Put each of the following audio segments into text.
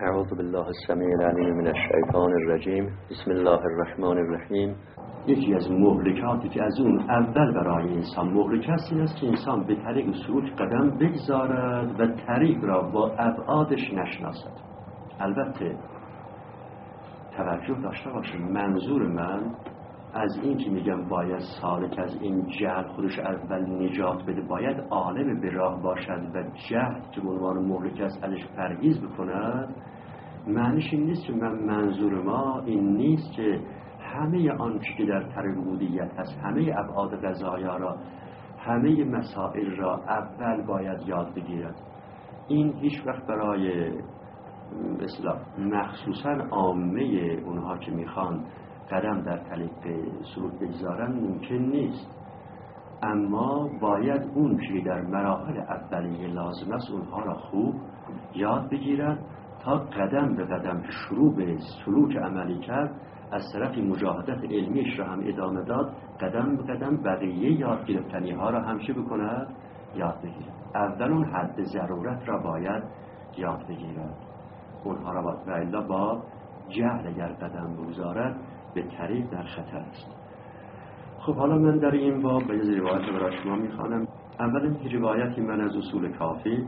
اعوذ بالله السمیع العلیم من الشیطان الرجیم. بسم الله الرحمن الرحیم. یکی از مهلکاتی که از اون اول برای انسان مهلک است این است که انسان به طریق سلوک قدم بگذارد و طریق را با ابعادش نشناسد. البته توجه داشته باشید، منظور من از این که میگم باید سالک از این جهل خودش اول نجات بده، باید عالم به راه باشد و جهل که به عنوان مهلک است ازش پرهیز بکند، معنیش این نیست که منظور ما این نیست که همه آنچه که در طریق عبودیت هست، همه ابعاد قضایا را، همه مسائل را اول باید یاد بگیرد. این هیچ وقت برای اصلاح مخصوصا عامه اونها که میخوان قدم در طریق سلوک بگذارن ممکن نیست، اما باید اون که در مراحل اولیه لازم است اونها را خوب یاد بگیرد تا قدم به قدم شروع به سلوک عملی کرد، از طرف مجاهدت علمیش را هم ادامه داد، قدم به قدم بقیه یاد گرفتنی ها را همشه بکند، یاد بگیرد. اول اون حد ضرورت را باید یاد بگیرد، اونها را باید، و الا با جهل اگر قدم بگذارد به طریق در خطر است. خب حالا من در این باب به یه روایت برای شما میخوانم. اولا روایتی من از اصول کافی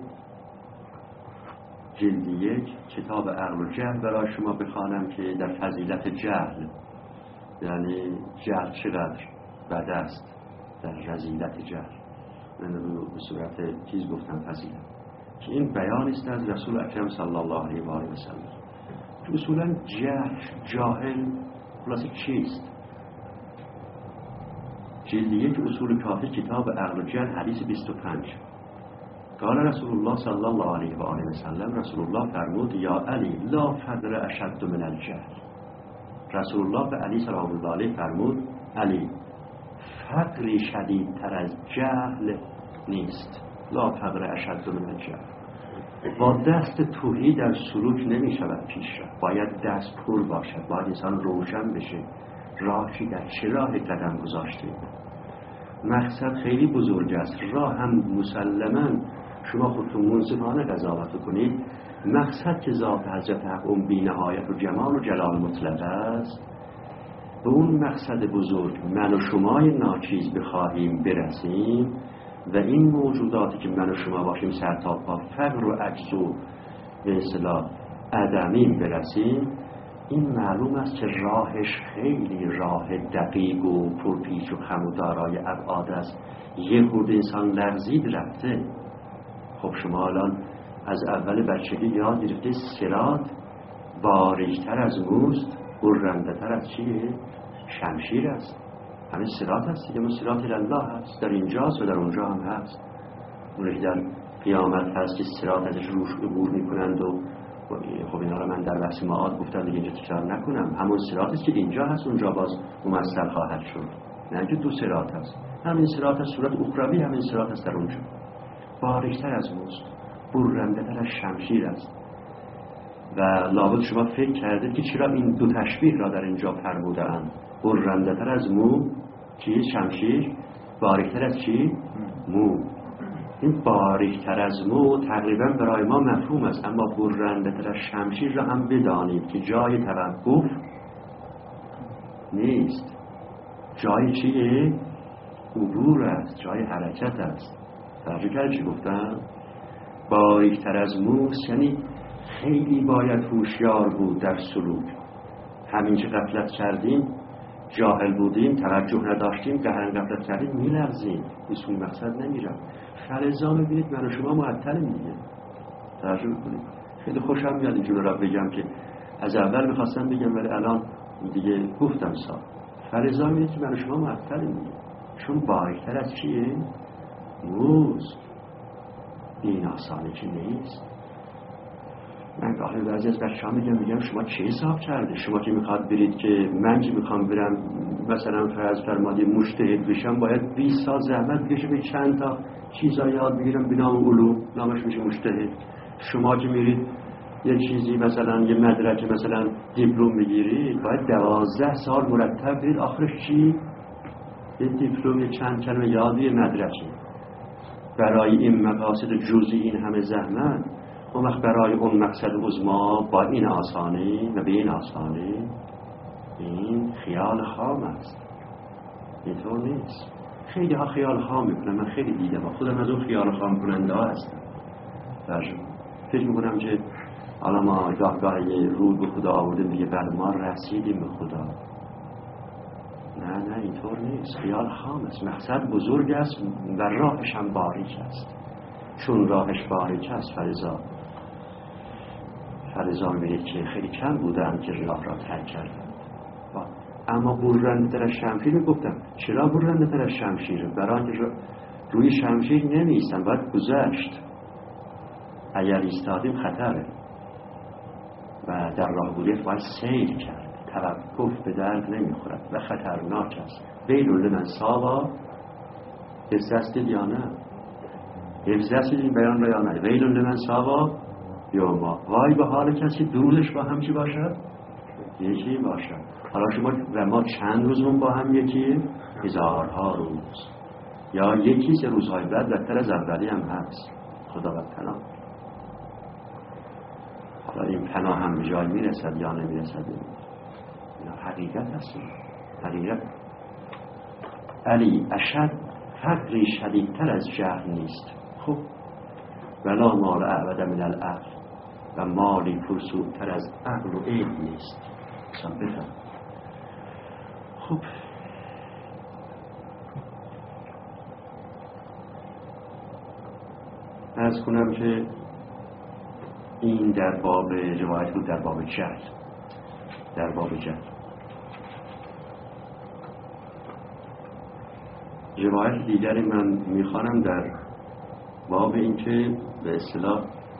جلد 1 کتاب عقل و جهل برای شما بخوانم که در فضیلت جهل، یعنی جهل چقدر بد است، در رذیلت جهل، من به صورت چیز گفتم فضیلت، که این بیان است از رسول اکرم صلی الله علیه و آله و سلم که اصولا جاهل خلاصه چیست. جلد 1 اصول کافی کتاب عقل و جهل حدیث 25. قال رسول الله صلی الله علیه و آله و سلم، رسول الله فرمود یا علی لا فقر اشد من الجهل. رسول الله به علی سلام الله علیه فرمود علی فقری شدیدتر از جهل نیست. لا فقر اشد من الجهل. با دست توهی در سلوک نمی شود پیش رفت، باید دست پر باشد، باید انسان روشن بشه راهی در چه راه قدم گذاشته. مقصد خیلی بزرگ است، راه هم مسلما شما خودتون منصفانه قضاوت کنید. مقصد که ذات حضرت حق اون بی نهایت و جمال و جلال مطلق است، به اون مقصد بزرگ من و شمای ناچیز بخواهیم برسیم و این موجوداتی که من و شما باشیم سر تا پا فقر و عجز و به اصطلاح عدمیم برسیم، این معلوم است که راهش خیلی راه دقیق و پرپیچ و خم و دارای ابعاد است. یه خورده انسان لرزید رفته. خب شما الان از اول بچگی یاد گرفته صراط باریک‌تر از موست، برنده‌تر از چیه؟ شمشیر است. همین صراط هست دیگه، صراط الله هست، در اینجاست و در اونجا هم هست. اونی در قیامت هست که صراط ازش روش عبور میکنند و خب اینا رو من در بحث معاد گفتم دیگه اینجا تکرار نکنم. همون صراط است که اینجا هست اونجا باز ممثل خواهد شد، نه که دو صراط هست. همین صراط از صورت اخروی، همین صراط است در اونجا، باریک‌تر از موست، برنده‌تر از شمشیر است. و لابد شما فکر کردید که چرا این دو تشبیه را در اینجا فرمودند، برنده‌تر از مو چی؟ شمشیر، باریک‌تر از چی؟ مو. این باریک‌تر از مو تقریبا برای ما مفهوم است، اما برنده‌تر از شمشیر را هم بدانید که جای توقف نیست، جای چیه؟ عبور است، جای حرکت است. توجه کردید چی گفتم؟ باریک‌تر از مو یعنی خیلی باید هوشیار بود در سلوک. همین که غفلت کردیم، جاهل بودیم، توجه نداشتیم، قهرن غفلت کردیم، میلرزیم، بسوی مقصد نمیرم. فلزا میبینید من و شما معطلیم دیگه. توجه بکنید. خیلی خوشم میاد اینجور را بگم که از اول میخواستم بگم ولی الان دیگه گفتم سال. فلزا میبینید که من و شما معطلیم دیگه، چون باریک‌تر از چیه؟ موز. این آسانه که نیست. من گاهی بعضی از بچه‌ها میگم شما چه حساب کرده؟ شما که میخواد برید که من که میخوام برم مثلا فرض فرمادی مجتهد بشم، باید 20 سال زحمت بکشم به چند تا چیزا یاد بگیرم به نام علوم، نامش میشه مجتهد. شما که میرید یه چیزی مثلا یه مدرک مثلا دیپلم بگیرید، باید 12 سال مرتب برید، آخرش چی؟ یه دیپلم، یه چند کلمه یاد، یه مدرکی. برای این مقاصد جزئی این همه زحمت. اون وقت برای اون مقصد عظما با این آسانی و به این آسانی این خیال خام است، اینطور نیست. خیلی ها خیال خام میکنن، من خیلی دیدم، خودم از اون خیال خام کننده ها هستم. فکر میکنم که حالا ما گاه یه روی به خدا آوردیم دیگه بعد ما رسیدیم به خدا. نه اینطور نیست. خیال خام است. مقصد بزرگ است و راهش هم باریک است. چون راهش باریک است فریضا می‌بینید که خیلی کم بودن که راه را ترک کردند. اما برنده تر از شمشیر میگفتم. چرا برنده تر از شمشیر؟ برای اینکه روی شمشیر نمی‌ایستن، باید گذشت. اگر ایستادیم خطره و در راه بودید باید سیر کرد. توقف به درد نمیخورد و خطرناک است. ویل لمن سابا حفظ است یا نه؟ حفظ است این بیان را یا نه؟ ویل لمن سابا یا ما. وای به حال کسی درودش با هم چی باشد؟ یکی باشد. حالا شما و ما چند روزمون با هم یکی؟ هزارها روز. یا یکی سه روزهای بعد بدتر از اولی هم هست. خدا و پناه. حالا این پناه هم به جای میرسد یا نمیرسد؟ حقیقت هست. حقیقت علی اشد فقری شدیدتر از جهل نیست. خب ولا مال اعبد من العقل و مالی پرسودتر از عقل و علم نیست. مثلا بفهم. خب عرض کنم که این در باب روایت بود، در باب جهل. در باب جهل روایت دیگری من میخوانم در باب این که به اصطلاح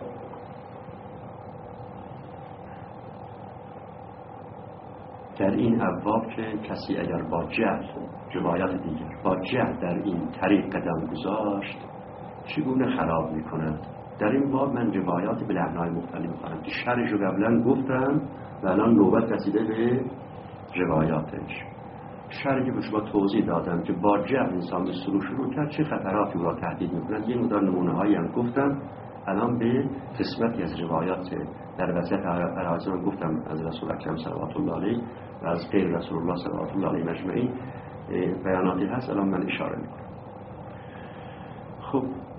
در این ابواب که کسی اگر با جهل، روایات دیگر، با جهل در این طریق قدم گذاشت چگونه خراب میکند. در این باب من روایات به لحن‌های مختلف میخوانم که شرح رو قبلا گفتم و الان نوبت رسیده به روایاتش. شرحی که شما توضیح دادم که با جهل انسان به سلوک شروع کرد چه خطراتی را تهدید می‌کند. یه مقدار نمونه‌هایی هم گفتم. الان به قسمتی از روایات در وسط عرایض گفتم از رسول اکرم صلوات الله علیه و از غیر رسول الله صلوات الله علیه مجمعین بیاناتی هست. الان من اشاره می‌کنم. خب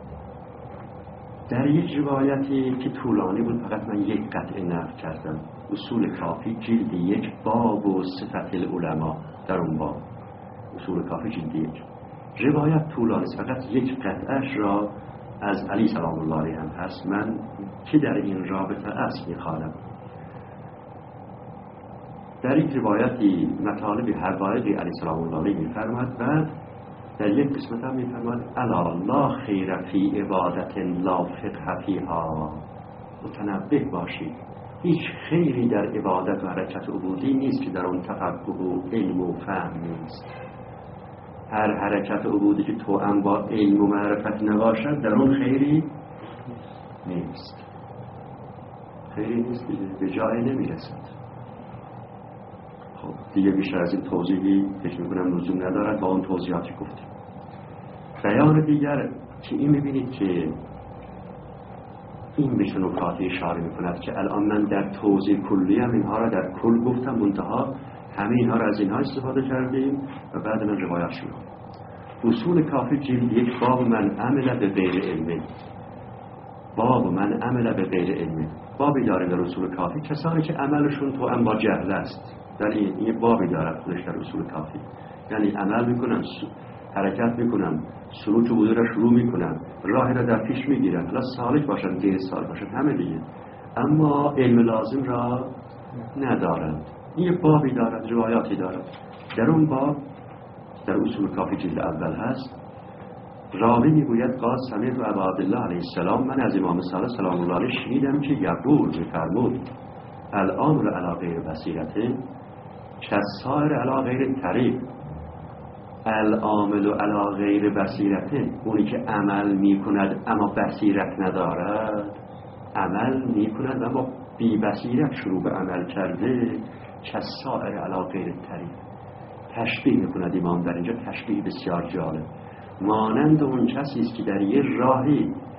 در یک روایتی که طولانی بود فقط من یک قطعه نقل کردم. اصول کافی جلد 1 باب و صفت العلماء. در اون باب اصول کافی جلد 1 روایت طولانی است، فقط یک قطعش را از علی سلام الله علیه هم هست. من که در این رابطه است میخوانم. در یک روایتی مطالب حقایقی علی سلام الله علیه میفرماد. بعد در یک قسمت هم میفرماد الا لا خیر فی عبادت لا فقه فیها. متنبه باشید هیچ خیری در عبادت و حرکت عبودی نیست که در اون تفقه و علم و فهم نیست. هر حرکت عبودی که توأم با علم و معرفت نباشد در اون خیری نیست. خیری نیست، به جای نمیرسد. خب دیگه بیشتر از این توضیحی فکر میکنم لزوم ندارد با اون توضیحاتی گفتیم. بیان دیگر که این میبینید که این به نکاتی اشاره میکند که الان من در توضیح کلی هم اینها را در کل گفتم، منتها همه اینها را از اینها استفاده کردیم و بعد من روایت شروع. اصول کافی جلد 1 باب من عمل به غیر علم. باب من عمل به غیر علم. بابی داره در اصول کافی کسانی که عملشون تو هم با جهل است. در این بابی داره خودش در اصول کافی. یعنی عمل میکنن، حرکت میکنن، سلوک بوده را شروع میکنن، راه را در پیش میگیرن، حالا سالک باشن، غیر سالک باشن، همه دیگه، اما علم لازم را ندارند. این بابی دارد، روایاتی دارد. در اون باب در اصول کافی جلد اول هست. راوی میگوید قال سمعت ابا عبدالله علیه السلام، من از امام صادق سلام الله علیه شنیدم که یقول میفرمود الامر علی غیر بصیرت کالسائر علی غیر طریق. العامل علی غیر بصیرت، اونی که عمل میکند اما بصیرت ندارد، عمل میکند اما بی بصیرت شروع به عمل کرده، کالسائر علی غیر طریق. تشبیه میکند امام در اینجا، تشبیه بسیار جالب. مانند اون کسی است که در یه راهی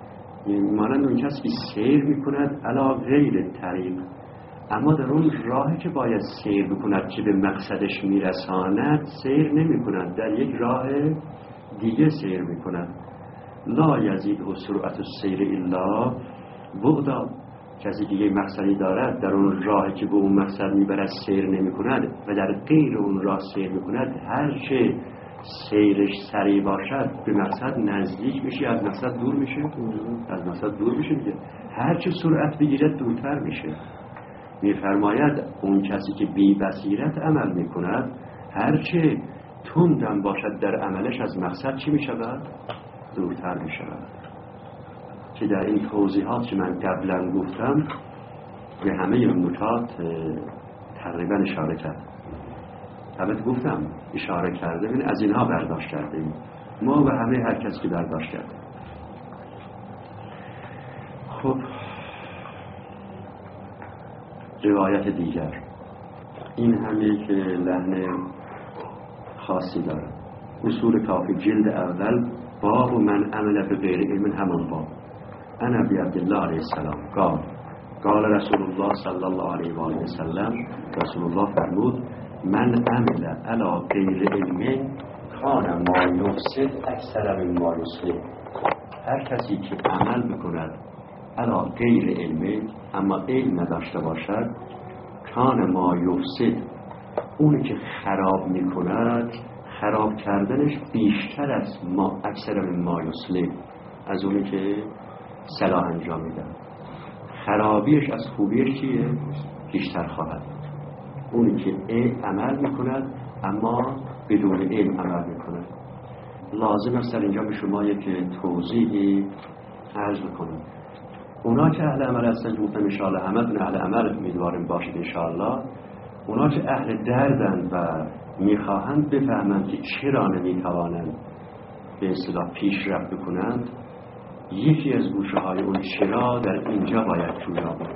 مانند اون کسی که سیر میکند علی غیر طریق، اما در اون راهی که باید سیر بکند که به مقصدش میرساند سیر نمیکند، در یک راه دیگه سیر میکند. لا یزید سرعت السیر الا بعدا، کسی که یک مقصدی دارد در اون راهی که به اون مقصد میبرد سیر نمیکند و در غیر اون راه سیر میکند، هر چه سیرش سریع باشد به مقصد نزدیک میشه، از مقصد دور میشه، از مقصد دور میشه دیگه. هر چه سرعت بگیرد دورتر میشه. میفرماید اون کسی که بی بصیرت عمل میکند هر چه تندم باشد در عملش از مقصد چی میشود؟ دورتر میشود. که در این توضیحات که من قبلا گفتم به همه این نکات تقریبا اشاره کرد. البته گفتم اشاره کرده ببین از اینها برداشت کرده ایم ما و همه هر کسی که برداشت کرده. خب روایت دیگر این همه که لحن خاصی داره. اصول کافی جلد اول باب من عمل به غیر علم همان باب. انا ابی عبدالله علیه السلام قال رسول الله صلی الله علیه و آله وسلم، رسول الله فرمود من عمل علی غیر علم کان ما یفسد اکثر من ما یصلح. هر کسی که عمل بکند علی غیر علم اما علم نداشته باشد، کان ما یفسد، اونی که خراب میکند خراب کردنش بیشتر از ما اکثر من ما یصلح، از اونی که صلاح انجام میده. خرابیش از خوبیش چیه؟ بیشتر خواهد. اونی که عمل میکند اما بدون علم عمل میکند. لازم است در اینجا به شما یک توضیحی عرض بکنم. اونا که اهل عمل هستن، گفتم انشاءالله همه اهل عمل امیدواریم باشید انشاءالله. اونا که اهل دردن و میخواهند بفهمند که چرا نمیتوانند به اصطلاح پیشرفت بکنند، یکی از گوشه های اون چرا در اینجا باید جویا بود.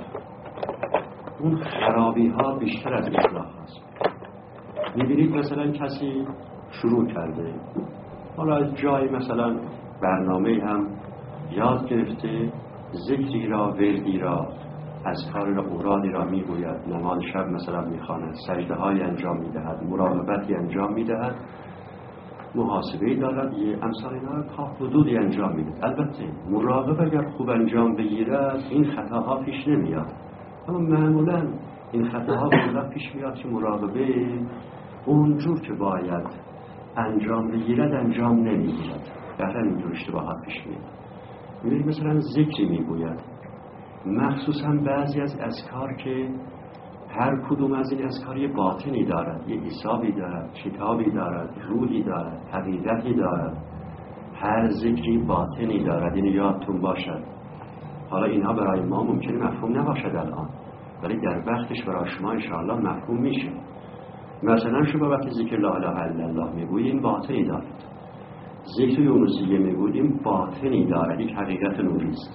اون خرابی ها بیشتر از اصلاح هست. میبینید مثلا کسی شروع کرده، حالا از جای مثلا برنامه هم یاد گرفته، ذکری را، وردی را، اذکار را، اورادی را میگوید، نماز شب مثلا میخواند، سجده های انجام میدهد، مراقبتی انجام میدهد، محاسبه‌ای دارد، یه امثال اینا تا حدودی انجام میده. البته مراقبه اگر خوب انجام بگیرد این خطاها پیش نمیاد، اما معمولا این خطاها باید پیش میاد که مراقبه اونجور که باید انجام بگیرد انجام نمیگیرد، در اینجور اشتباهات پیش میاد. میبینید مثلا ذکری میگوید، مخصوصا بعضی از اذکار که هر کدوم از این اذکار یه باطنی دارد، یه حسابی دارد، کتابی دارد، روحی دارد، حقیقتی دارد، هر ذکری باطنی دارد. اینو یادتون باشد. حالا اینها برای ما ممکنه مفهوم نباشد الان، ولی در وقتش برای شما انشاءالله مفهوم میشه. مثلا شما وقتی ذکر لا اله الا الله میگوییم باطنی دارد، ذکر یونسیه میگوییم باطنی دارد، یک حقیقت نوری است.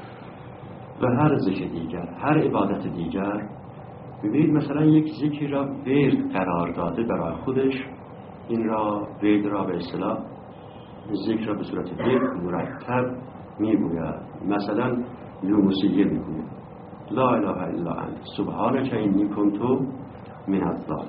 و هر ذکر دیگر، هر عبادت دیگر، ببینید مثلا یک ذکر را ورد قرار داده برای خودش، این را ورد را به اصطلاح ذکر را به صورت ورد مرتب میگوید. مثلا یونسیه میگوید لا اله الا انت سبحانک انی کنت من الظالمین.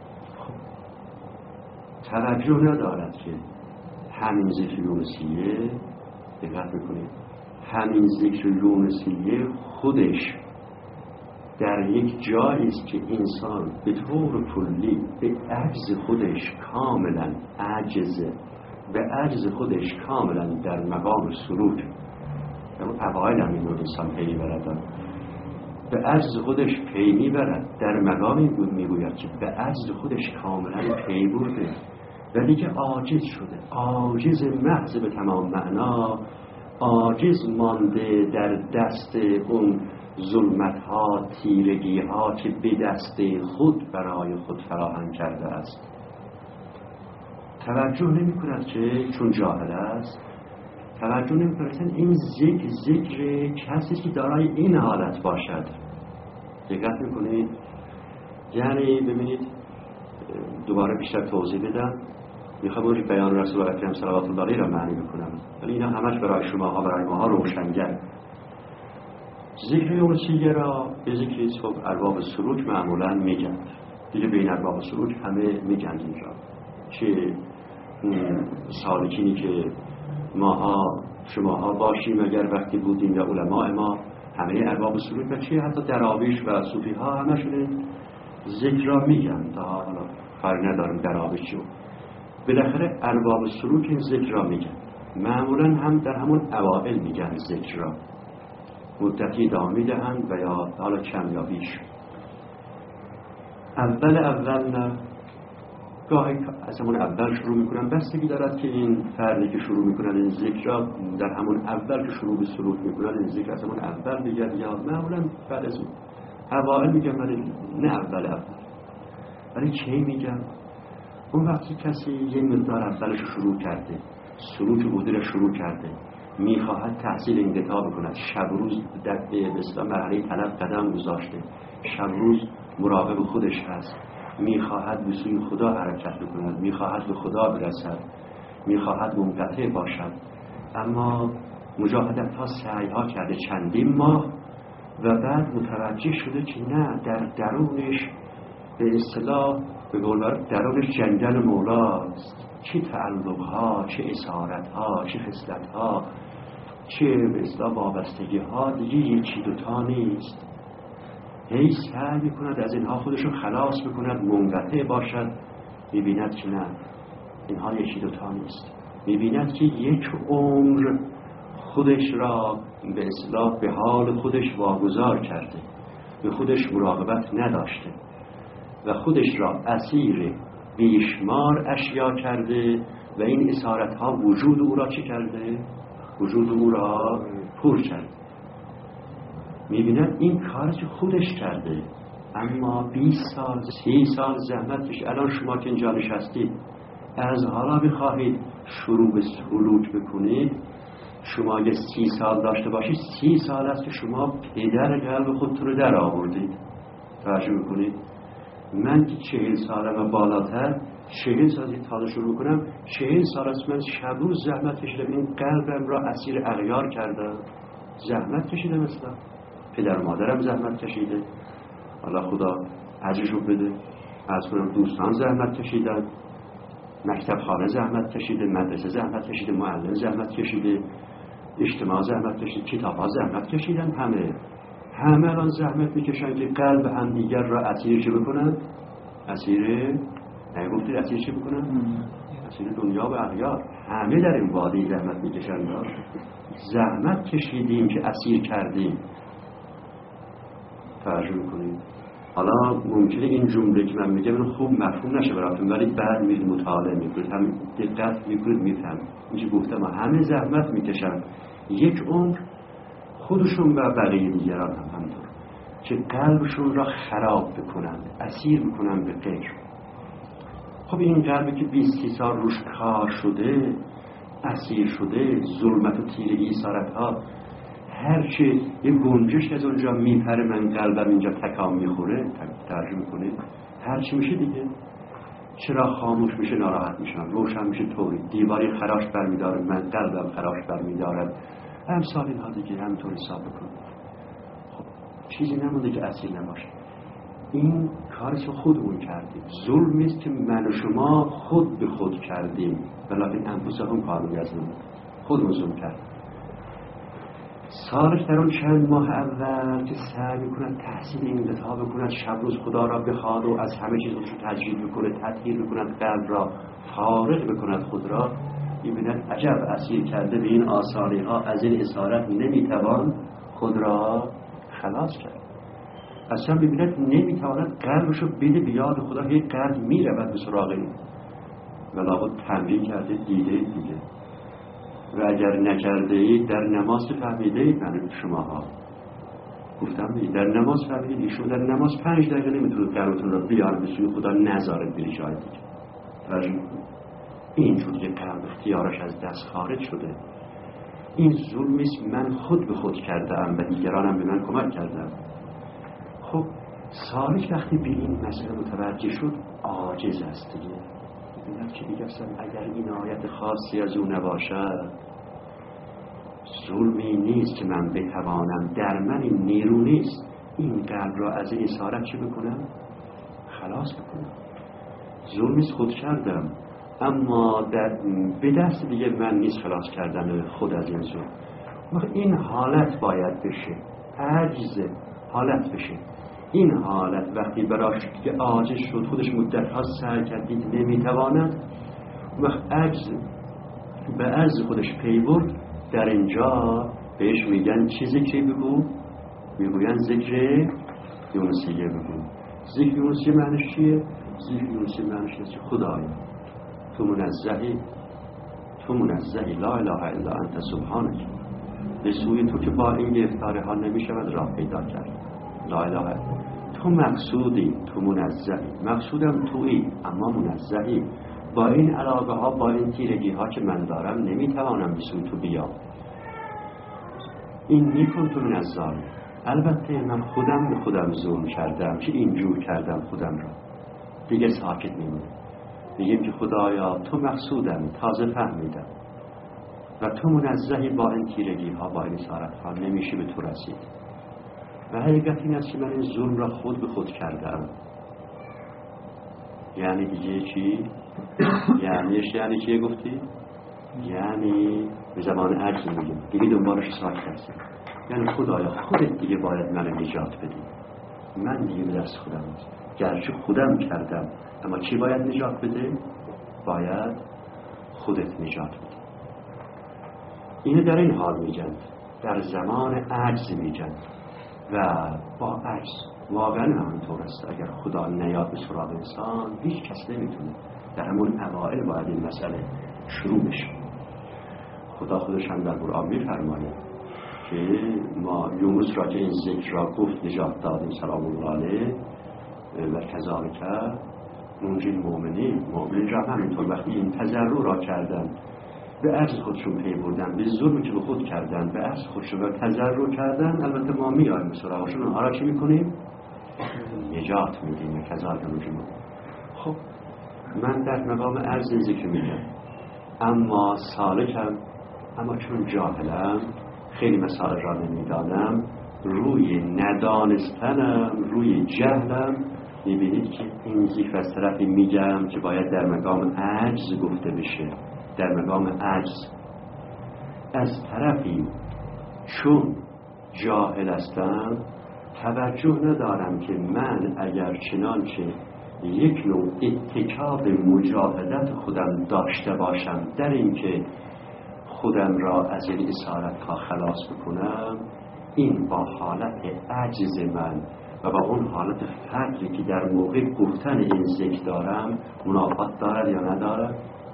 توجه ندارد که همین ذکر یونسیه، دقت میکنید، همین ذکر یونسیه خودش در یک جایی است که انسان به طور کلی به عجز خودش کاملا عاجزه، به عجز خودش کاملا در مقام سلوک، در اوایل همین رو انسان پی میبرد، به عجز خودش پی میبرد، در مقامی میگوید که به عجز خودش کاملا پی برده و دیگه عاجز شده، عاجز محض به تمام معنا، عاجز مانده در دست اون ظلمت ها، تیرگی ها که به دست خود برای خود فراهم کرده است. توجه نمی کند که چون جاهل است، توجه نمی کند این ذکر کسی که دارای این حالت باشد. دقت میکنید؟ یعنی ببینید، دوباره بیشتر توضیح بدم. میخوام اون بیان رسول الله اکرم صلوات الله علیه را معنی بکنم، ولی اینا همش برای شماها، برای ماها روشنگر. ذکر یوم سیگه را به ذکر صبح ارباب سلوک معمولا میگن دیگه. بین ارباب سلوک همه میگن اینجا، چه سالکینی که ماها شماها باشیم اگر وقتی بودیم و علماء ما، همه ارباب سلوک و چه حتی دراویش و صوفی ها همشون ذکر را میگن. تا حالا کاری ندارم دراویش چیو، بالاخره ارباب سلوک این ذکر را میگن. معمولا هم در همون اوائل میگن ذکر را، مدتی ادامه میدهند و یا حالا کم یا بیش. اول نه، گاهی از همون اول شروع میکنن. بستگی دارد که این فردی که شروع میکنن این ذکر را در همون اول که شروع به سلوک میکنن این ذکر از همون اول میگن یا معمولا بعد از اون اوائل میگن، ولی نه اول. ولی چی میگن؟ اون وقتی کسی یه مقدار اولش شروع کرده، سلوک بودی را شروع کرده، میخواهد تحصیل این کتاب کند، شب روز در به مرحله طلب قدم گذاشته، شب روز مراقب خودش هست، میخواهد به سوی خدا حرکت بکند، میخواهد به خدا برسد، میخواهد منقطع باشد، اما مجاهدت ها سعی ها کرده چندین ماه و بعد متوجه شده که نه، در درونش به اصطلاح به قول معروف درونش جنگل مولاست. چه تعلق ها، چه اسارت ها، چه خصلت ها، چه به اصطلاح وابستگی ها، دیگه یکی دوتا نیست. هی سعی میکند از اینها خودشو خلاص بکند، منقطع باشد، میبیند که نه، اینها یکی دوتا نیست. میبیند که یک عمر خودش را به اصطلاح به حال خودش واگذار کرده، به خودش مراقبت نداشته و خودش را اسیر بیشمار اشیا کرده و این اسارت ها وجود او را چی کرده؟ وجود او را پر کرده. میبیند این کار که خودش کرده، اما 20 سال 30 سال زحمت کشید. الان شما که اینجا نشستید از حالا بخواهید شروع به سلوک بکنید، شما اگه 30 سال داشته باشید 30 سال است که شما پدر قلب خودتون رو در آوردید. توجه میکنید؟ من که 40 سالم و بالاتر، 40 سال تازه شروع کنم، 40 سال است من شب روز زحمت کشیدم، این قلبم را اسیر اغیار کردم، زحمت کشیدم، مثلا پدر و مادرم زحمت کشیده، حالا خدا اجرشو بده، از کنم دوستان زحمت کشیدن، مکتب خانه زحمت کشیده، مدرسه زحمت کشیده، معلم زحمت کشیده، اجتماع زحمت کشیده، کتاب ها زحمت کشیدن، همه الان زحمت میکشن که قلب هم دیگر را اسیر چه بکنن؟ اسیر نگفتید اسیر چه بکنن؟ اسیر دنیا و اغیار. همه در این وادی زحمت میکشن. زحمت کشیدیم که اسیر کردیم. توجه میکنید؟ حالا ممکنه این جمله که من میگم خوب مفهوم نشه براتون، ولی بعد میرید مطالعه میکنید، هم دقت میکنید، میفهمید. اینجا گفتم همه زحمت میکشن یک عمر، خودشون و بقیه دیگران هم همینطور، که قلبشون را خراب بکنند، اسیر بکنند به غیر. خب این قلبی که 20 سال روش کار شده، اسیر شده، ظلمت و تیرگی اسارت ها، هرچه یه گنجش از اونجا میپره، من قلبم اینجا تکام میخوره، ترجمه کنید، هرچی میشه دیگه، چرا خاموش میشه ناراحت میشن، روشن میشه طوری، دیواری خراش برمیداره، من قلبم خراش برمیدارد، امثال اینها دیگه همینطور حساب بکنید. خب چیزی نمونده که اسیر نباشه. این کارش رو خود اون کردیم. ظلمی است که من و شما خود به خود کردیم، ولیکن انفسهم کارو یزنون، خود ظلم کردیم. صالح در اون چند ماه اول که سعی میکند تحصیل این کتاب بکند، شب روز خدا را بخواد و از همه چیز رو تجدید بکنه، تطهیر بکند، قلب را فارغ بکند، خود را می‌بیند عجب اسیر کرده به این آثاری ها، از این اسارت نمیتوان خود را خلاص کرد. اصلا می‌بیند نمیتواند قلبش رو بده بیاد خدا، هی قلب میرود به سراغ این، ولی تمرین کرده، دیده دیگه. و اگر نکرده اید در نماز فهمیده اید، من شماها گفتم در نماز فهمیدید ایشون در نماز 5 دقیقه نمیتونه قلبتون را بیاره به سوی خدا، نذاره بری جای دیگه. اینجور که قلب اختیارش از دست خارج شده، این ظلمی است من خود به خود کردم و دیگرانم به من کمک کردم. خب صالح وقتی به این مسئله متوجه شد عاجز است دیگه، اینک که دیگه اصلا اگر عنایت خاصی از او نباشد ظلمی نیست که من بتوانم، در من این نیرو نیست این قلب را از این اسارت چه بکنم؟ خلاص بکنم. ظلمیست خود کردم، اما به دست دیگه من نیست خلاص کردن خود از این ظلم. این حالت باید بشه، عجز حالت بشه. این حالت وقتی براش که عاجز شد، خودش مدت ها سعی کردید نمیتواند، وقت عجز به عجز خودش پی برد، در اینجا بهش میگن چه ذکری بگو؟ میگوین ذکر یونسیه بگو. ذکر یونسیه معنیش چیه؟ ذکر یونسیه معنیش چیه؟ خدایا تو منزهی لا اله الا انت سبحانک، به سوی تو که با این گرفتاری ها نمیشود راه پیدا کرد. لا اله تو مقصودی، تو منزهی، مقصودم تویی اما منزهی. با این علاقه ها، با این تیرگی ها که من دارم نمیتوانم به سوی تو بیام. این نیکن تو من از ظالم. البته من خودم به خودم ظلم کردم که اینجور کردم خودم را. دیگه ساکت نمونه، میگیم که خدایا تو مقصودم، تازه فهمیدم و تو منزهی، با این تیرگی ها، با این اسارت ها نمیشه به تو رسید. و حقیقت این است که من این ظلم را خود به خود کردم. یعنی دیگه چی؟ یعنی چی گفتی؟ یعنی به زبان عجز میگیم دیگه دنبالش ساکت هستیم. یعنی خدایا خودت دیگه باید من نجات بدی، من دیگه به دست خودم هست. گرچه خودم کردم اما چی باید نجات بده؟ باید خودت نجات بده. اینو در این حال میگن، در زمان عجز میگن و با عجز واقعا همینطور است. اگر خدا نیاد به سراغ انسان هیچ کس نمیتونه. در همون اوائل باید این مسئله شروع بشه. خدا خودش هم در قرآن میفرماید که ما یونس را که این ذکر را گفت نجات دادیم سلام الله علیه و کذالک ننجی المؤمنین. مؤمنین را همینطور وقتی این تضرع را کردن، به عجز خودشون پی بردن، به ظلمی که به خود کردن، به عجز خودشون را تضرع کردن، البته ما میایم به سراغشون، اونها را چی میکنیم؟ نجات میدیم. کذالک ننجی المؤمنین. خب من در مقام عجز ذکر میگم، اما سالکم، اما چون جاهلم خیلی مسائل را نمیدانم، روی ندانستنم، روی جهلم میبینید که این ذکر از طرفی میگم که باید در مقام عجز گفته بشه. در مقام عجز از طرفی چون جاهل هستم توجه ندارم که من اگر چنانچه یک نوع اتکاب مجاهدت خودم داشته باشم در اینکه خودم را از این اسارت ها خلاص بکنم، این با حالت عجز من و با اون حالت فقری که در موقع گفتن این ذکر دارم منافات دارد یا ندارد؟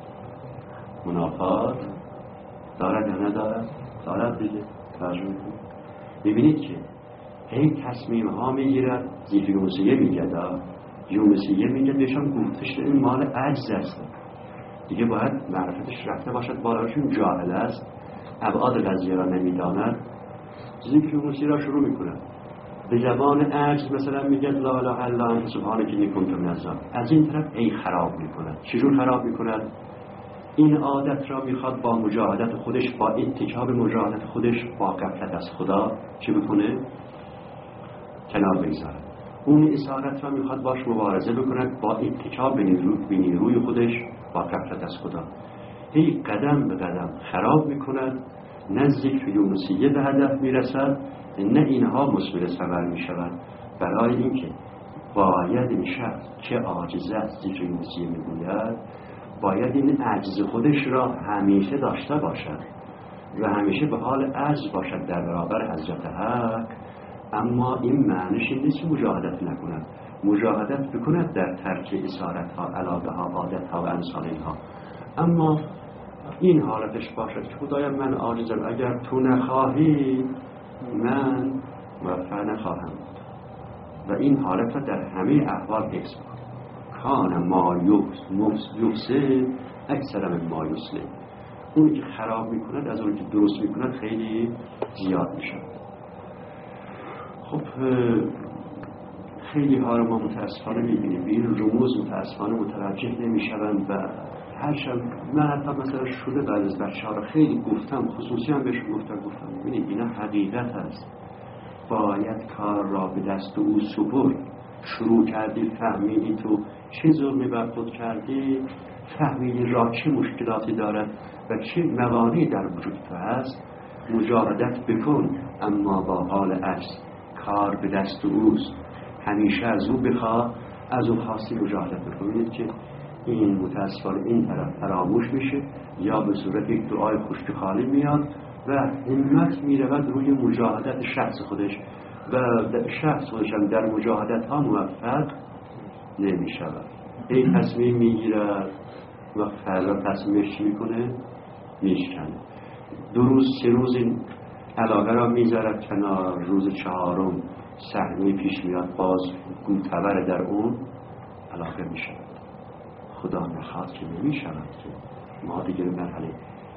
منافات دارد یا ندارد؟ دارد دیگه. توجه میکنید؟ ببینید که هی تصمیم ها میگیرد. ذکر یونسیه میگد، یونسیه میگد بهشان گفتش این مال عجز است، دیگه باید معرفتش رفته باشد بالاشون. جاهل است، ابعاد قضیه را نمیداند، ذکر یونسی را شروع میکنه به زبان عجز. مثلا میگه لا اله الا انت سبحانک انی کنت من الظالمین. از این طرف ای خراب میکند. چجور خراب میکند؟ این عادت را میخواد با مجاهدت خودش، با اتکاب مجاهدت خودش، با غفلت از خدا چه بکنه؟ کنار بگذارد. اون اسارت را میخواد باش مبارزه بکند با اتکاب به نیروی خودش، با غفلت از خدا. هی قدم به قدم خراب میکند. نه ذکر یونسیه به هدف میرسد، نه اینها مثمر ثمر میشود. برای اینکه باید این شخص که عاجز است، ذکر یونسیه میگوید، باید این عجز خودش را همیشه داشته باشد و همیشه به حال عجز باشد در برابر حضرت حق. اما این معنیش نیست که مجاهدت نکند. مجاهدت بکند در ترک اسارت ها، علاقه ها، عادت ها و انسانی ها، اما این حالتش باشد که خدایا من عاجزم، اگر تو نخواهی من موفق نخواهم بود. و این حالت را در همه احوال حفظ کن. کان ما یفسد اکثر من ما یصلح. اونی که خراب میکند از اونی که درست میکند خیلی زیاد میشه. خب خیلی ها رو ما متاسفانه میبینیم به این رموز متاسفانه متوجه نمیشوند و هرچند من حتی مثلا شده بعد از بچه ها رو خیلی گفتم، خصوصی هم بهشون گفتم ببینید اینا حقیقت هست، باید کار را به دست او سپرد. شروع کردی فهمیدی تو چه ظلمی بر خود کردی، فهمیدی راه چه مشکلاتی دارد و چه موانعی در وجود تو هست، مجاهدت بکن، اما با حال عکس، کار به دست اوست، همیشه از او بخواه، از او خواستی مجاهدت بکنید که این متاسفانه این طرف فراموش میشه یا به صورت یک دعای خشک خالی میاد و همت میرود روی مجاهدت شخص خودش و شخص خودش هم در مجاهدت ها موفق نمیشود. این تصمیم میگیرد و فردا تصمیمش میکنه میشکنه، 2 روز 3 روز این علاقه را میذارد کنار، روز 4م صحنه پیش میاد باز گوتور در اون علاقه میشود. خدا نخواد که نمیشود که ما دیگه مرحله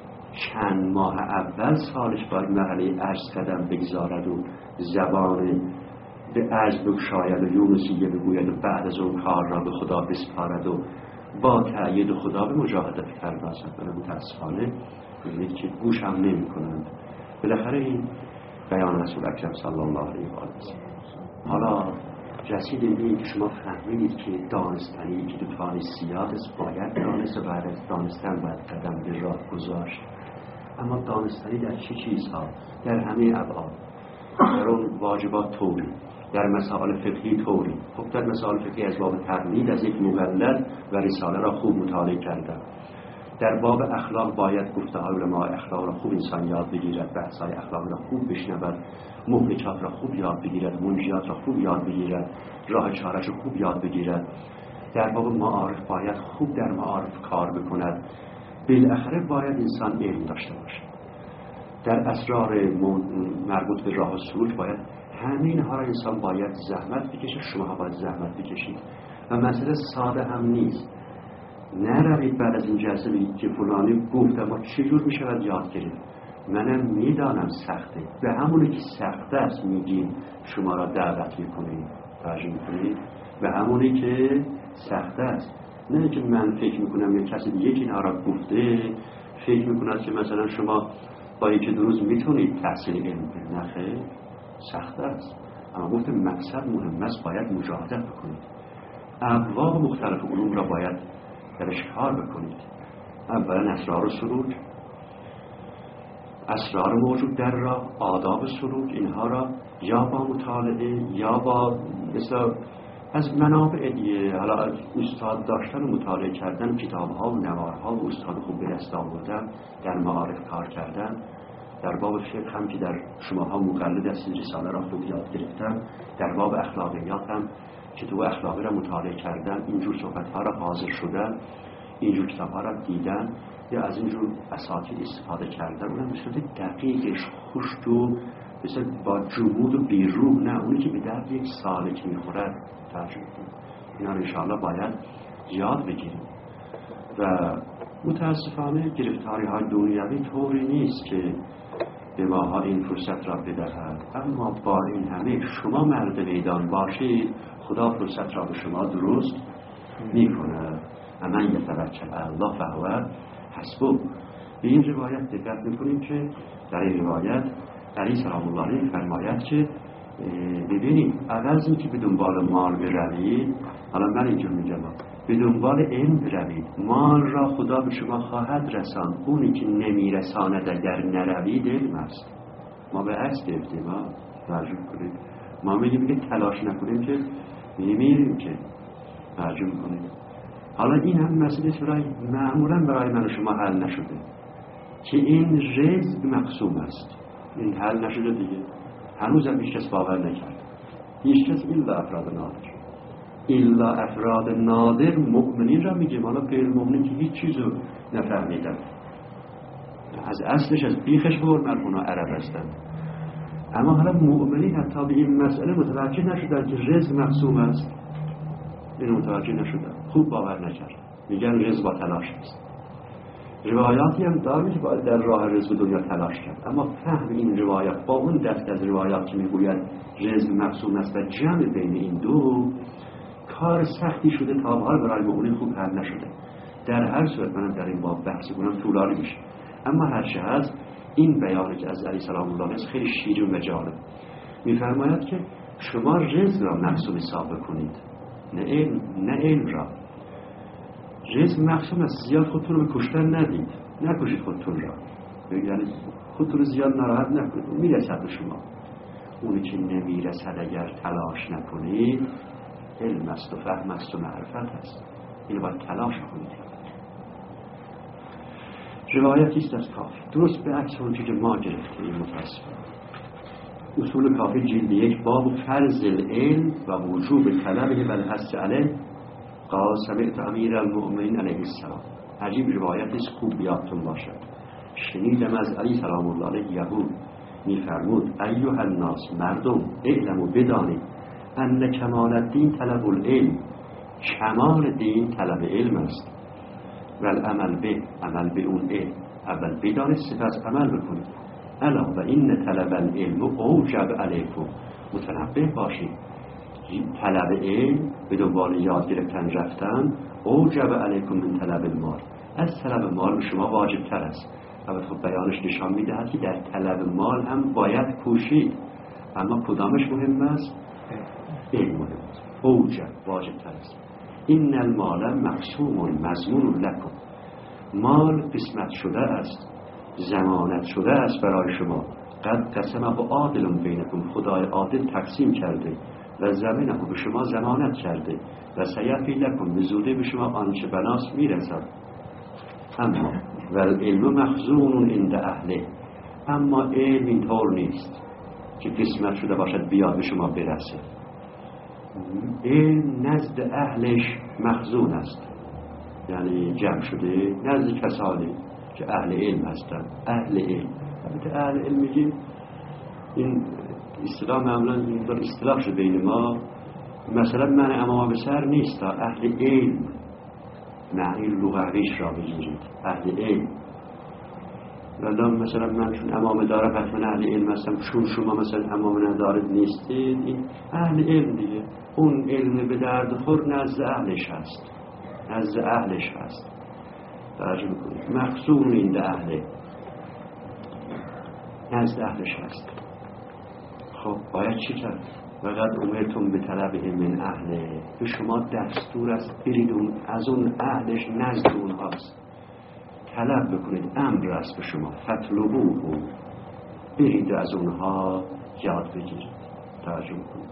چند ماه اول سالش باید مرحله عجز قدم بگذارد و زبان به عجز بگشاید و یونسیه بگوید و بعد از اون کار را به خدا بسپارد و با تأیید خدا به مجاهدت پردازد. ولی متاسفانه ببینید که گوش هم نمی کنند. بالاخره این بیان رسول اکرم صلی الله علیه و آله. حالا رسیدیم به این که شما فهمید که دانستنی که دفعه سیاد است باید دانست و بعد از دانستن باید قدم به راه گذاشت. اما دانستنی در چه چیزها؟ در همه ابعاد. در اون واجبات طوری، در مسائل فقهی طوری. خب در مسائل فقهی از باب تقلید از یک مقلد و رساله را خوب مطالعه کردم. در باب اخلاق باید گفته های علماء اخلاق را خوب انسان یاد بگیرد، بحث‌های اخلاق را خوب بشنود، مهلکات را خوب یاد بگیرد، منجیات را خوب یاد بگیرد، راه چاره‌اش را خوب یاد بگیرد. در باب معارف باید خوب در معارف کار بکند. بالاخره باید انسان علم داشته باشد. در اسرار مربوط به راه و سلوک باید همه اینها را انسان باید زحمت بکشه، شما باید زحمت بکشید و مسئله ساده هم نیست. نروید بعد از این جلسه بگید که فلانی گفت اما چجور می شود یاد گرفت. منم میدانم سخته، به همونی که سخته است میگیم شما را دعوت میکنید، توجه میکنید، به همونی که سخته است. نه که من فکر میکنم یا کسی دیگه که اینها را گفته فکر میکند که مثلا شما با یک 2 روز میتونید تحصیل علم کنید. نه خیر، سخته است، اما گفت مقصد مهم است، باید مجاهدت بکنید. ابواب مختلف علوم را باید درش کار بکنید. اولا اسرار و سلوک، اسرار موجود در راه، آداب سلوک، اینها را یا با مطالعه یا با مثلا از منابع دیگه، حالا از استاد داشتن و مطالعه کردن، کتاب‌ها و نوارها و استاد خوب به دست آوردن، در معارف کار کردن. در باب فقه هم که در شماها مقلد است، رساله را خوب یاد گرفتن. در باب اخلاقیات هم که تو اخلاقی را مطالعه کردن، اینجور صحبت‌ها را حاضر شدن، اینجور کتاب‌ها را دیدن یا از اینجور اساتید استفاده کردن. اونم به صورت دقیقش خشک و مثل با جمود و بیروح، نه اونی که به درد یک سالک میخورد. ترجمه کنید اینا رو انشاءالله باید یاد بگیریم. و متاسفانه گرفتاری های دنیوی طوری نیست که به ماها این فرصت را بدهد، اما با این همه شما مرد میدان باشید، خدا فرصت را به شما درست میکنه. من یتوکل الله فهو حسبه. به این روایت دقت میکنیم که در این روایت علی سلام الله علیه فرماید که ببینید عوضی که به دنبال مال بروید، حالا من اینجا میگم به دنبال علم بروید، مال را خدا به شما خواهد رساند. اونی که نمیرساند اگر نروید علم است. ما به عکس گرفتیم، ما ترجمه کنید، ما میگیم تلاش نکنیم که نمیریم که ترجمه کنیم. حالا این هم مسئله برای معمولا برای من و شما حل نشده که این رزق مقسوم است. این حل نشده دیگه، هنوز هم هیچ کس باور نکرد. هیچ کس الا افراد نادر، الا افراد نادر مؤمنین را میگه. حالا غیر مؤمنین که هیچ چیزو نفهمیدن، از اصلش از بیخش برمن اونا عرب هستن. اما حالا مؤمنین حتی به این مسئله متوجه نشدن که رزق مقسوم است. این متوجه نشدن، خوب باور نکرد. میگن رزق با تلاش است. روایاتی هم داریم که باید در راه رزق دنیا تلاش کرد، اما فهم این روایات با اون دست از روایات که میگوید رزق مقسوم است و جمع بین این دو کار سختی شده، تا حال برای مؤمنین خوب حل نشده. در هر صورت منم در این باب بحث کنم طولانی میشه، اما هرچه هست این بیانی که از علی سلام الله علیه خیلی شیرین و جالب میفرماید که شما رزق را مقسوم حساب کنید، نه علم را. رزق مقسوم است، زیاد خودتون رو به کشتن ندید، نکشید خودتون را، یعنی خودتون رو زیاد ناراحت نکنید، میرسد به شما. اونی که نمیرسد اگر تلاش نکنید علم است و فهم است و معرفت است، اینو باید تلاش کنید. روایتی است از کافی درست به عکس اون که ما گرفتیم متاسفانه. اصول کافی جلد 1 باب فرض العلم و وجوب طلبه و الحث علیه. قال سمعت امیر المؤمنین علیه السلام. عجیب روایتی است، خوب یادتون باشد. شنیدم از علی سلام الله علیه یقول، میفرمود ایها الناس، مردم، اعلموا بدانید ان کمال الدین طلب العلم، کمال دین طلب علم است، و العمل به، عمل به اون علم. اول بدانید سپس عمل بکنید. الا و این طلب العلم اوجب علیکم، متنبه باشید، طلب علم به دنبال یاد گرفتن رفتن اوجب علیکم من طلب المال، از طلب مال به شما واجب تر است. البته خب بیانش نشان میدهد که در طلب مال هم باید کوشید، اما کدامش مهم است؟ علم مهم است، اوجب، واجب تر است. این المال مقسوم مضمون لکم، مال قسمت شده است، ضمانت شده است برای شما. قد قسمه عادل بینکم، خدای عادل تقسیم کرده، و زمینه به شما ضمانت کرده، و سیفی لکم، به زوده به شما آنچه بناس میرسد. اما والعلم مخزون عند اهله، اما علم اینطور نیست که قسمت شده باشد بیاد به شما برسه. علم نزد اهلش مخزون است، یعنی جمع شده نزد کسانی که اهل علم هستند. اهل علم، البته اهل علم میگیم این اصطلاح معمولا این اصطلاح شده بین ما، مثلا من امام بسر نیست، اهل علم معنی لغویش را بگیرید، اهل علم. ولی مثلا من چون امام دارم حتما اهل علم هستم، چون شما مثلا امام ندارد نیستید، این اهل علم دیگه. اون علم به درد خور نزد اهلش هست، نزد اهلش هست. توجه میکنید، مخزون این ده اهله، نزد اهلش هست. خب باید چی کرد؟ وقد امرتم به طلبه من اهله، به شما دستور است برید از اون اهلش نزد اونهاست، طلب بکنید، امر است به شما. فطلبوه، برید از اونها یاد بگیرید. توجه بکنید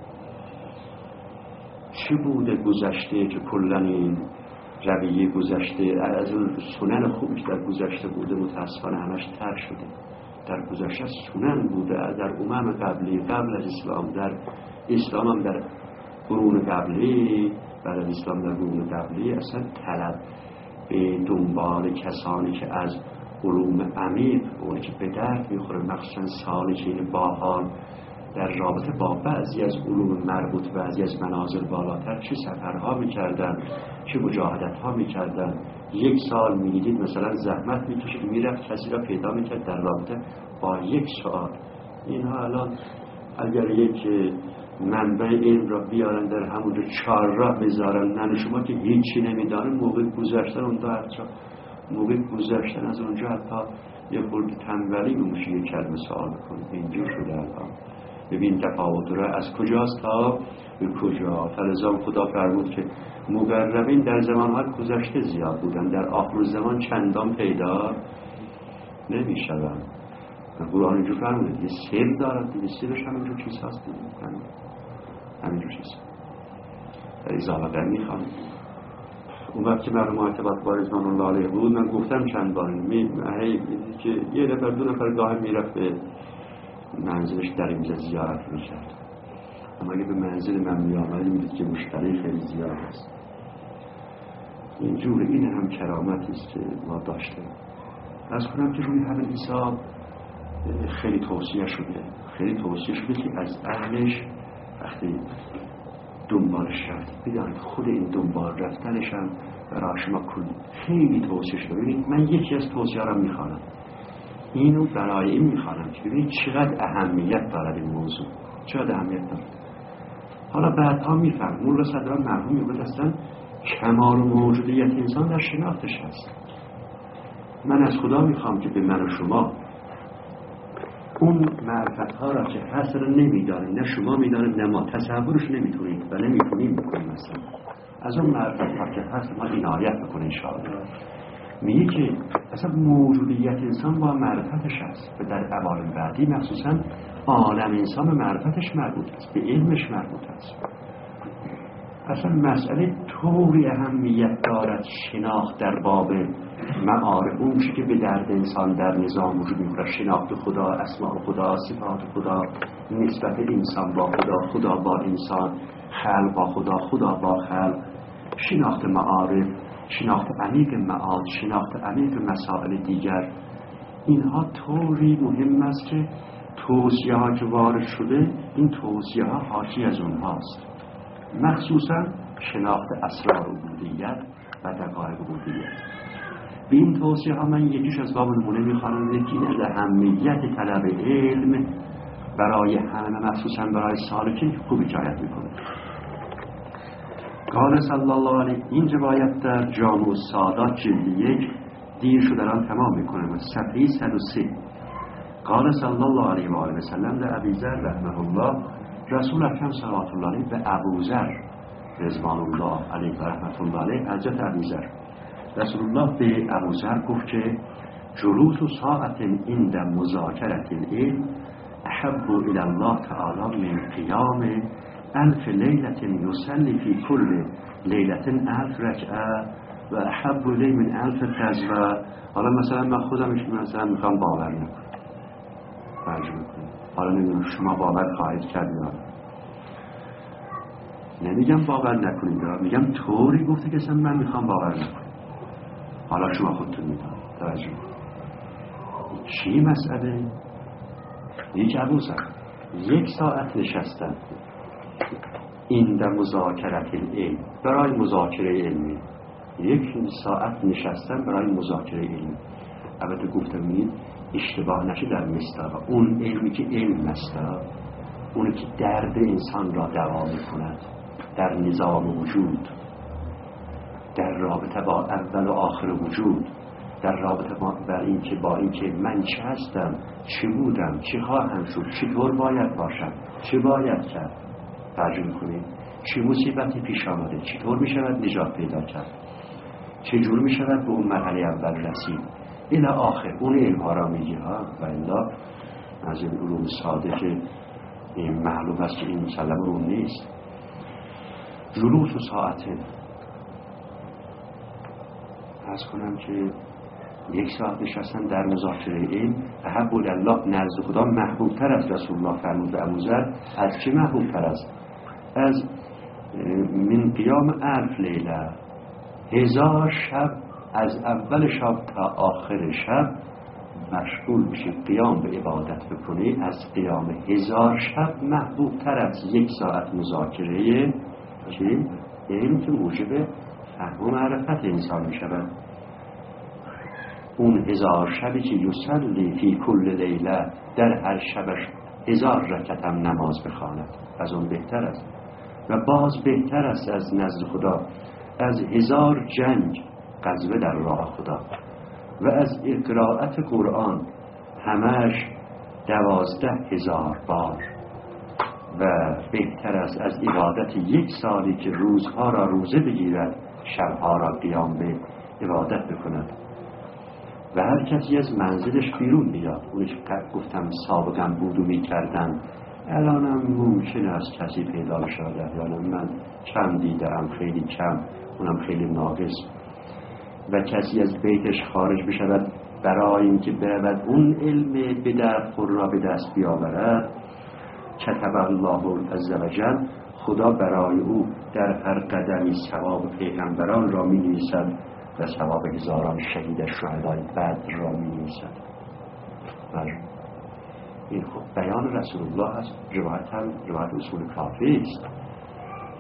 چه بوده گذشته که کلن این رویه گذشته از اون سنن خوبی که در گذشته بوده متاسفانه همش ترک شده. در گذشته سنن بوده در امم قبلی قبل از اسلام، در اسلام هم در قرون قبلی، بعد از اسلام در قرون قبلی اصلا طلب به دنبال کسانی که از علوم عمیق، اونی که به درد میخوره، مخصوصا سالکین باحال در رابطه با بعضی از علوم مربوط، بعضی از منازل بالاتر چه سفرها میکردن، چه مجاهدتها میکردن. 1 سال میدید مثلا زحمت میکشید، میرفت کسی را پیدا میکرد در رابطه با 1 سوال. اینها الان اگر یک منبع علم را بیارن در همونجا 4 راه بذارن، نه شما که هیچی نمیدانه، موقع گذشتن اونجا حتی موقع گذشتن از اونجا حتی یه خورده تنبلی میشه یک کلمه سوال بکنید. اینجور شده الان. ببین تفاوت را از کجاست تا به کجا. فلذا خدا فرمود که مقربین در زمان‌های گذشته زیاد بودن، در آخر زمان چندان پیدا نمی‌شوند. قرآن اینجور فرموده یه سر دارد دیگه، سرش همینجور چیز هست دیگه، همینجور چیز در اضافه میخوام. اون وقت که مرحوم ارتباط با رضوان الله علیه بود، من گفتم چند بار که 1 نفر 2 نفر گاهی میرفت به منزلش در اینجا زیارت میکرد، اما اگه به منزل من میامدی میدید که مشتری خیلی زیاد است. اینجور این هم کرامتی است که ما داشته. از کنم که روی همین حساب خیلی توصیه شده که از اهلش وقتی دنبالش رفت. بدانید خود این دنبال رفتنش هم برای شما خیلی توصیه شده. ببینید من یکی از توصیه را میخوانم، اینو برای این میخوانم که ببینید چقدر اهمیت دارد این موضوع، چقدر اهمیت دارد. حالا بعدها میفهم مولا صدران مرحوم میگوید اصلا کمال موجودیت انسان در شناختش هست. من از خدا میخوام که به من و شما اون معرفت ها را که هست را نمیدانیم، نه شما میدانید نه ما، تصورش نمیتونید و نمیتونیم بکنیم. مثلا از اون معرفت ها که هست ما عنایت بکنه انشاءالله. میگه که اصلا موجودیت انسان با معرفتش هست و در عوالم بعدی مخصوصا عالم انسان به معرفتش مربوط است، به علمش مربوط است. اصلا مسئله طوری اهمیت دارد شناخت در باب معارف، اون چی که به درد انسان در نظام وجود می‌گیرد، شناخت خدا، اسماء خدا، صفات خدا، نسبت انسان با خدا، خدا با انسان، خلق با خدا، خدا با خلق، شناخت معارف، شناخت عمیق معاد، شناخت عمیق مسائل دیگر. اینها طوری مهم است که توصیه ها که وارد شده این توصیه ها حاکی از اونهاست، مخصوصا شناخت اسرار عبودیت و دقایق عبودیت. به این توصیه ها من یکیش از باب نمونه میخوانم، یکی از اهمیت طلب علم برای همه مخصوصا برای سالکین خوب جایت میکنه. قال صلی الله علیه، این روایت در جامع السادات جلد 1 دیر شده آن تمام میکنم، صفحه 103. قال صلی الله علیه و آله و سلم لابی ذر رحمه الله، رسول اکرم صلوات الله علیه به ابوذر رضوان الله علیه و رحمت الله علیه، حضرت ابوذر رسول الله به ابوذر گفت که جلوس ساعت عند مذاکرة العلم احب الی الله تعالی من قیام 1000 لیلة یصلی فی کل لیلة 1000 رکعه و احب الی من 1000 غزوه. حالا مثلا من خودم مثلا میخوام باور نکنم، حالا نمیدونم شما باور خواهید کرد یا نمیگم باور نکنید، میگم طوری گفته که من میخوام باور نکنم. حالا شما خودتون میدونید. توجه چی مسئله؟ یک ابوذر 1 ساعت نشستن این در مذاکرت العلم، برای مذاکره علمی 1 ساعت نشستن برای مذاکره علمی. البته گفتم این اشتباه نشه در مصداق اون علمی که علم است، اونی که درد انسان را دوا می‌کند در نظام وجود، در رابطه با اول و آخر وجود، در رابطه با اینکه من چه هستم، چه بودم، چه خواهم شد، چطور باید باشم، چه باید کرد. ترجمه کنید چه مصیبتی پیش آمده، چطور می شود نجات پیدا کرد، چجور می شود به اون مرحله اول رسید الی آخر. اون علم ها را میگی ها. و الا از این علوم ساده که این معلوم است که این مسلم رو نیست. جلوس و ساعته از کنم که 1 ساعت نشستن در مذاکره علم احب الله نزد خدا محبوب تر از رسول الله فرمود به ابوذر. از چه محبوب تر است؟ از من قیام 1000 لیله، 1000 شب از اول شب تا آخر شب مشغول بشی قیام به عبادت بکنی، از قیام 1000 شب محبوب تر از 1 ساعت مذاکره که علم که موجب فهم و معرفت انسان می شود. اون 1000 شبی که یصلی فی کل لیله، در هر شبش 1000 رکعت هم نماز بخواند، از اون بهتر است و باز بهتر است از نزد خدا از 1000 جنگ غزوه در راه خدا و از قرائت قرآن همش 12000 بار و بهتر است از عبادت 1 سالی که روزها را روزه بگیرد، شبها را قیام به عبادت بکند و هر کسی از منزلش بیرون بیاد. اونی که گفتم سابقا بود و می کردن الانم ممکن است کسی پیدا بشود، احیانا من کم دیدم، خیلی کم، اونم خیلی ناقص. و کسی از بیتش خارج بشود برای اینکه برود اون علم به در خود را به دست بیاورد، کتب الله عز وجل، خدا برای او در هر قدمی ثواب پیغمبران را می نویسد و ثواب هزاران شهید شهدای بدر را می نویسد. این خب بیان رسول الله است. روایت اصول کافی است.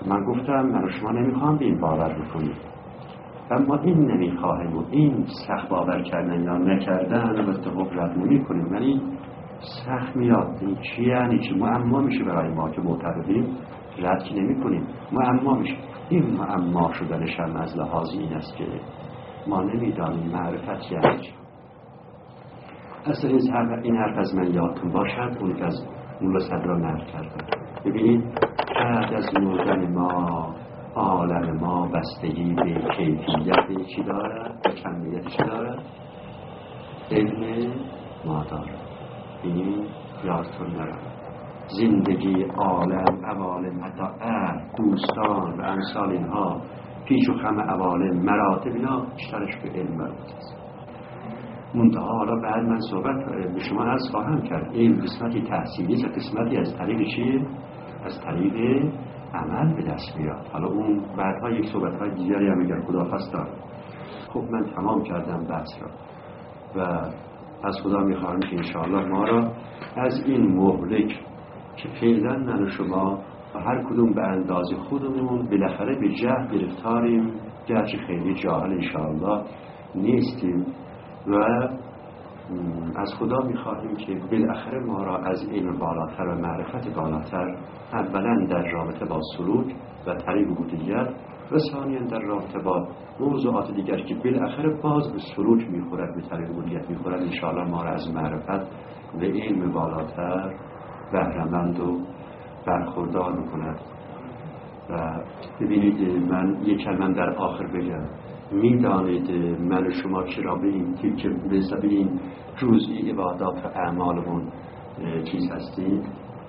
من گفتم من و شما نمیخوام به این باور بکنیم، اما این نمیخواهیم و این سخت باور کردن یا نکردن و اتفاق رد نمی‌کنیم. ولی سخت میاد. این چی یعنی چی؟ معما میشه برای ما که معتقدیم، رد که نمی‌کنیم، معما میشه. این معما شدنش هم از لحاظ این است که ما نمیدانیم معرفت یعنی چی. اصلا این حرف از من یادتون باشد، اون که از مولا صدرا نقل کردم. ببینید بعد از نوزن ما عالم ما بستگی به کیفیت چی دارد؟ به کمیت چی دارد؟ علم ما دارد. این یادتون نرم. زندگی عالم عوالم حتی دوستان و امثال اینها پیش و خم عوالم مراتب اینا بیشترش به علم مربوط است. منتها حالا بعد من صحبت به شما عرض خواهم کرد این قسمتی تحصیلی است، قسمتی از طریق چیه؟ از طریق عمل به دست میاد. حالا اون بعدها یک صحبت‌های دیگری هم اگر خدا خواست دارم. خب من تمام کردم بحث را و از خدا میخواهم که انشاءالله ما را از این مهلک که فعلا من و شما و هر کدوم به اندازه خودمون بالاخره به جهل گرفتاریم، گرچه خیلی جاهل انشاءالله نیستیم، و از خدا میخواهیم که بالاخره ما را از علم بالاتر و معرفت بالاتر اولا در رابطه با سلوک و طریق عبودیت و ثانیاً در رابطه با موضوعات دیگر که بالاخره باز به سلوک میخورد، به طریق عبودیت میخورد، انشاءالله ما را از معرفت و علم بالاتر بهره‌مند و برخوردار میکند. و ببینید من یک کلمه در آخر بگم. میدانید من و شما چرا به این تیکه به این جزئی عبادات و اعمالمون چیز هستیم؟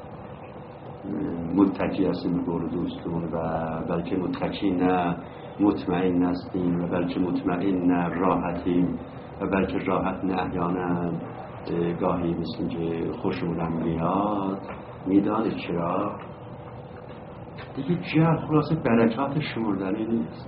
متکی هستیم به قول دوستون، و بلکه متکی نه مطمئن هستیم، و بلکه مطمئن نه راحتیم، و بلکه راحت نه احیانا گاهی مثل که خوشمونم میاد. میدانید چرا؟ دیگه جهل خلاصه برکات شمردنی نیست.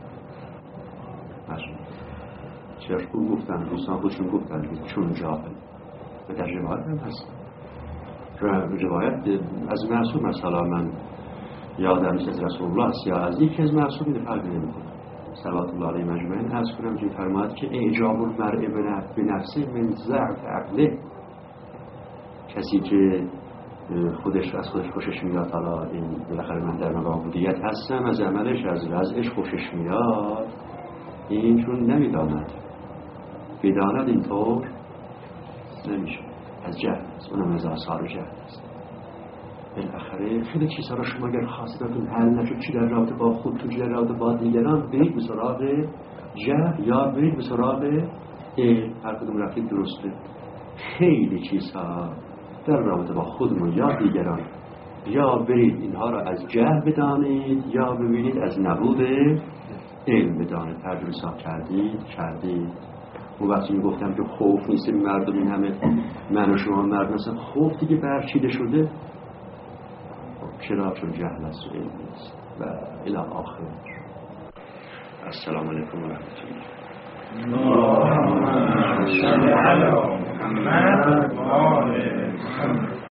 چرا خود گفتن دوستان خودشون گفتن چون جاهل، و در روایت هم هست. روایت از معصوم مثلا من یادم از رسول الله است یا از یکی از معصومین فرق نمی‌کنه صلوات الله علیه مجمعین، از کنم که فرمود که اعجاب المرء به نفسه من ضعف عقله. کسی که خودش از خودش خوشش میاد، حالا این بالاخره من در مقام عبودیت هستم، از عملش از وضعش خوشش میاد، این چون نمیداند، بداند اینطور نمیشه، از جهل است، اونم از آثار جهل است. بالاخره خیلی چیزها را شما اگر خواستتون حل نشد، چی در رابطه با خودتون، چی در رابطه با دیگران، برید به سراغ جهل یا برید به سراغ علم. هر کدوم رفتید درسته. خیلی چیزها در رابطه با خودمون یا دیگران، یا برید اینها را از جهل بدانید یا ببینید از نبود علم بدانید. ترجمه حساب کردید. اون وقتی میگفتم که خوف نیست مردم، این همه من و شما مردم هستن، خوف دیگه برچیده شده. چرا؟ چون جهل است و علم نیست. و الی آخر. السلام علیکم و رحمت الله.